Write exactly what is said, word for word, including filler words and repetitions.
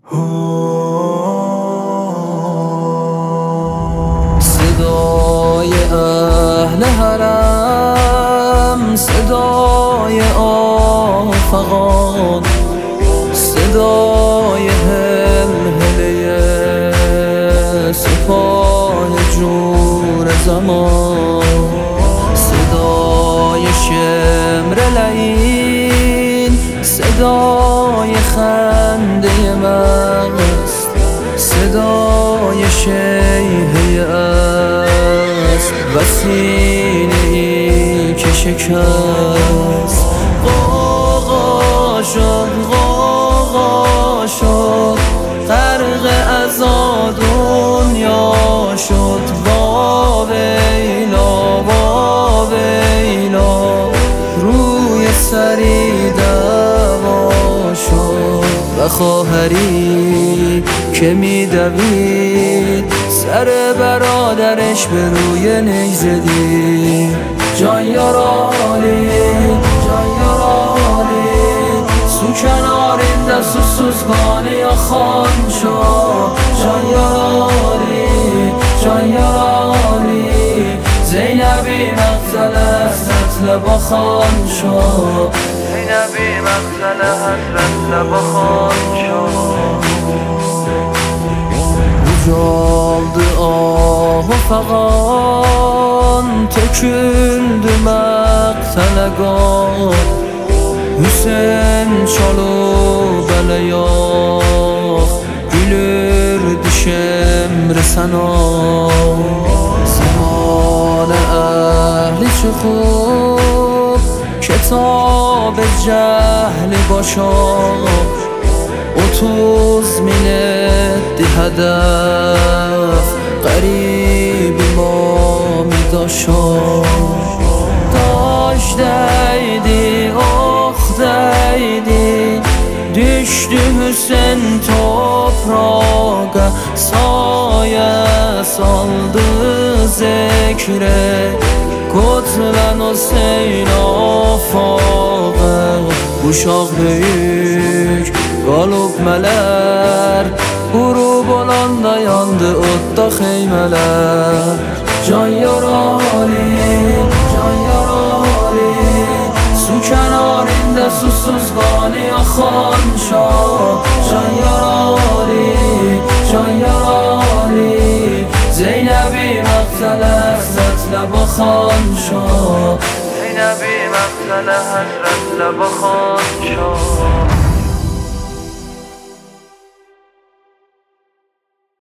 صدای اهل حرم، صدای آفاقان، صدای هلهله سپاه جور زمان، صدای شمر لعین، صدای خنده مست، صدای شیهه اسب و سینه‌ای که شکست. غوغا شد غوغا شد غرق عزا دنیا شد. واویلا واویلا روی سری دعوا شد. و خواهری که میدوید سر برادرش به روی نگزدی. جان یارالی جان یارالی سو کنارین دست و سوزگانی یا خان شد. جان یارالی جان یارالی زینبی مقتل حضرت لبا خان شد. زینبی مقتل حضرت لبا خان شد. Ucaldı ah fağan, töküldü məqtələqan. Hüseyin çalıb ələyaq, gülürdü şemr səna. Zaman əhli çıxıb kitab cəhli başa. otuz milletdi hedef garib imami daşan. Taş değdi ok değdi düştü Hüseyin toprağa. Saye saldı zikre Kutlen Hüseyin afağı. Uşaq büyük qalıb mələr, qurub olanda yandı otda xeymələr. Can yarali, can yarali su kənarində susuz qani axan şah. Can yarali, can yarali Zeynəbi məqtələ həzrətlə baxan şah. Zeynəbi məqtələ həzrətlə baxan şah.